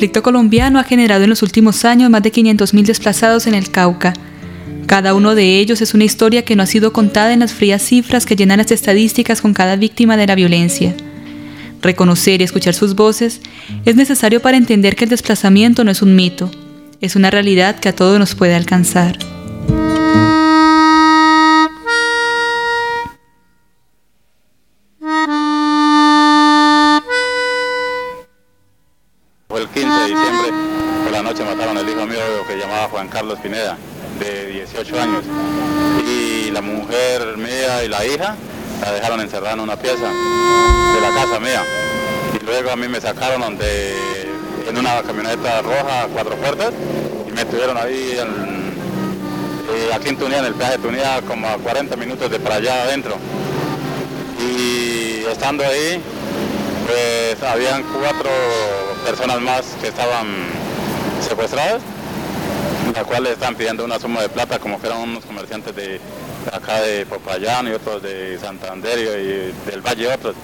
conflicto colombiano ha generado en los últimos años más de 500.000 desplazados en el Cauca. Cada uno de ellos es una historia que no ha sido contada en las frías cifras que llenan las estadísticas con cada víctima de la violencia. Reconocer y escuchar sus voces es necesario para entender que el desplazamiento no es un mito, es una realidad que a todos nos puede alcanzar. Fue el 15 de diciembre, por la noche mataron al hijo mío que llamaba Juan Carlos Pineda, de 18 años. Y la mujer mía y la hija la dejaron encerrada en una pieza de la casa mía. Y luego a mí me sacaron en una camioneta roja, 4 puertas, y me tuvieron ahí aquí en Tunía, en el peaje de Tunía, como a 40 minutos de para allá adentro. Y estando ahí, pues habían 4 personas más que estaban secuestradas, las cuales están pidiendo una suma de plata, como que eran unos comerciantes de acá de Popayán y otros de Santander y del Valle otros.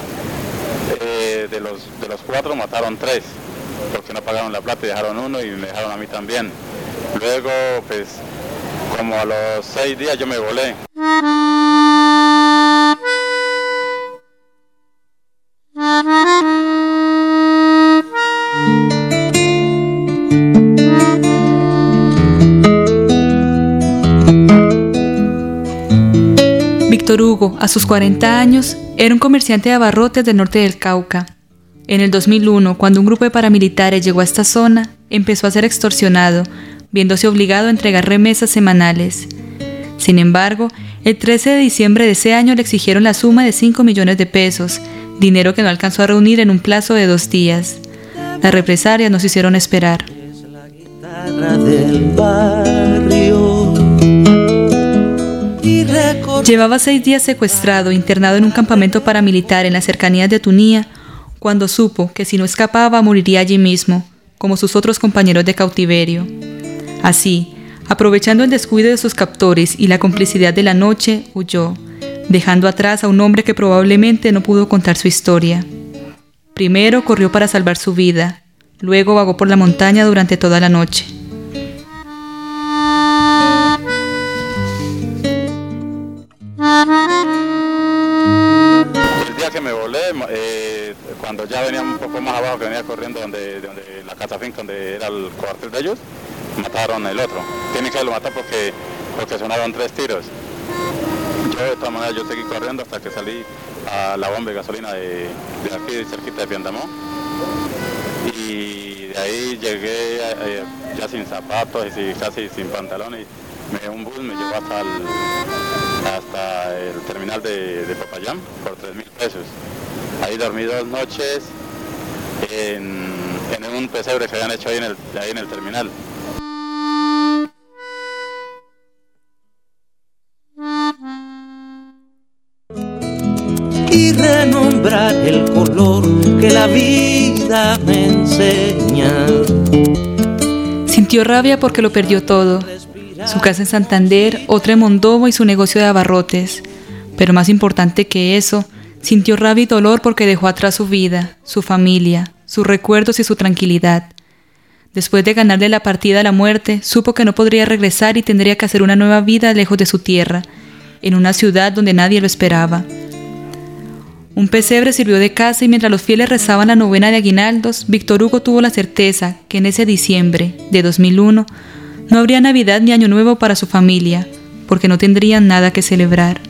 De los 4 mataron 3, porque no pagaron la plata y dejaron 1 y me dejaron a mí también. Luego, pues, como a los 6 días yo me volé. Víctor Hugo, a sus 40 años, era un comerciante de abarrotes del norte del Cauca. En el 2001, cuando un grupo de paramilitares llegó a esta zona, empezó a ser extorsionado, viéndose obligado a entregar remesas semanales. Sin embargo, el 13 de diciembre de ese año le exigieron la suma de 5 millones de pesos, dinero que no alcanzó a reunir en un plazo de 2 días. Las represalias nos hicieron esperar. Llevaba 6 días secuestrado, internado en un campamento paramilitar en las cercanías de Tunía, cuando supo que si no escapaba moriría allí mismo, como sus otros compañeros de cautiverio. Así, aprovechando el descuido de sus captores y la complicidad de la noche, huyó, dejando atrás a un hombre que probablemente no pudo contar su historia. Primero corrió para salvar su vida, luego vagó por la montaña durante toda la noche. El día que me volé, cuando ya venía un poco más abajo, que venía corriendo donde la casa finca, donde era el cuartel de ellos, mataron el otro. Tienen que lo matar porque sonaron 3 tiros. Yo de todas maneras yo seguí corriendo hasta que salí a la bomba de gasolina de aquí, cerquita de Piandamó. Y de ahí llegué ya sin zapatos y casi sin pantalones. Un bus me llevó hasta el terminal de Popayán por 3.000 pesos. Ahí dormí 2 noches en un pesebre que habían hecho ahí en el terminal. Y renombrar el color que la vida me enseña. Sintió rabia porque lo perdió todo. Su casa en Santander, otra en Mondovo y su negocio de abarrotes. Pero más importante que eso, sintió rabia y dolor porque dejó atrás su vida, su familia, sus recuerdos y su tranquilidad. Después de ganarle la partida a la muerte, supo que no podría regresar y tendría que hacer una nueva vida lejos de su tierra, en una ciudad donde nadie lo esperaba. Un pesebre sirvió de casa y mientras los fieles rezaban la novena de aguinaldos, Víctor Hugo tuvo la certeza que en ese diciembre de 2001 no habría Navidad ni Año Nuevo para su familia, porque no tendrían nada que celebrar.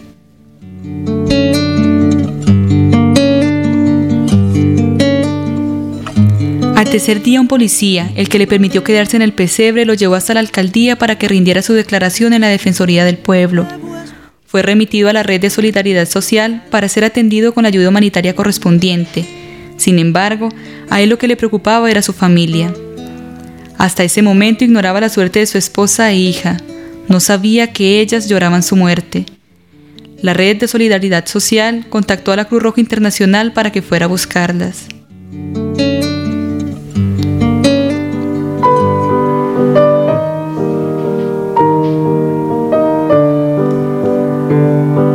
Al tercer día, un policía, el que le permitió quedarse en el pesebre, lo llevó hasta la alcaldía para que rindiera su declaración en la Defensoría del Pueblo. Fue remitido a la Red de Solidaridad Social para ser atendido con la ayuda humanitaria correspondiente. Sin embargo, a él lo que le preocupaba era su familia. Hasta ese momento ignoraba la suerte de su esposa e hija. No sabía que ellas lloraban su muerte. La Red de Solidaridad Social contactó a la Cruz Roja Internacional para que fuera a buscarlas.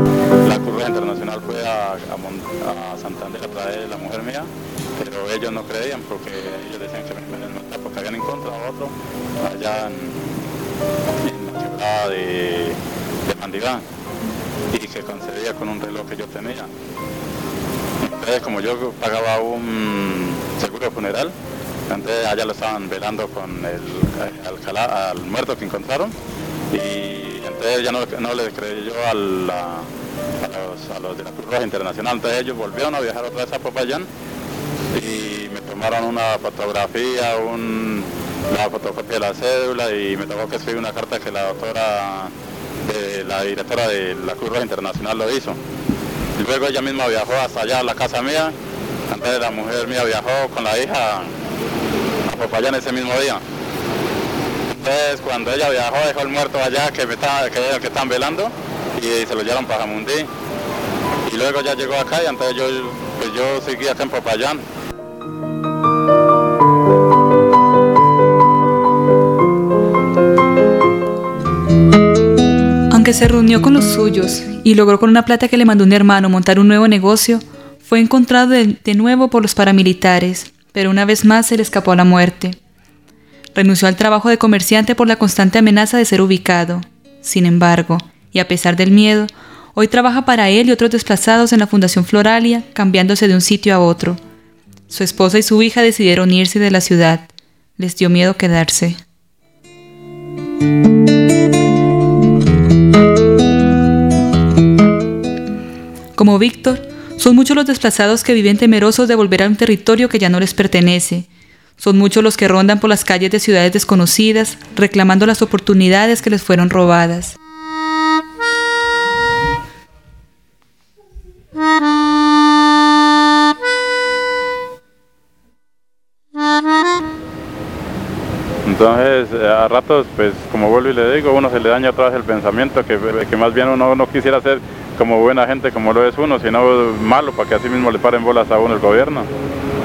La Cruz Roja Internacional fue a Santander a traer a la mujer mía, pero ellos no creían porque ellos decían que me iban a matar porque habían encontrado otro allá en la quebrada de Mandiván y que concedía con un reloj que yo tenía. Entonces, como yo pagaba un seguro funeral, entonces allá lo estaban velando con al muerto que encontraron y entonces ya no le creí yo a los de la Cruz Roja Internacional. Entonces ellos volvieron a viajar otra vez a Popayán y me tomaron una fotografía, la fotocopia de la cédula y me tocó que escribir una carta que la directora de la Cruz Roja Internacional lo hizo. Y luego ella misma viajó hasta allá a la casa mía, entonces la mujer mía viajó con la hija a Popayán ese mismo día. Entonces cuando ella viajó dejó el muerto allá que están velando y se lo llevaron para Jamundí. Y luego ya llegó acá y entonces yo seguí acá en Popayán. Aunque se reunió con los suyos y logró con una plata que le mandó un hermano montar un nuevo negocio, fue encontrado de nuevo por los paramilitares, pero una vez más se le escapó a la muerte. Renunció al trabajo de comerciante por la constante amenaza de ser ubicado. Sin embargo, y a pesar del miedo, hoy trabaja para él y otros desplazados en la Fundación Floralia, cambiándose de un sitio a otro. Su esposa y su hija decidieron irse de la ciudad. Les dio miedo quedarse. Como Víctor, son muchos los desplazados que viven temerosos de volver a un territorio que ya no les pertenece. Son muchos los que rondan por las calles de ciudades desconocidas, reclamando las oportunidades que les fueron robadas. Entonces, a ratos, pues como vuelvo y le digo, uno se le daña otra vez el pensamiento, que más bien uno no quisiera ser como buena gente como lo es uno, sino malo para que así mismo le paren bolas a uno el gobierno.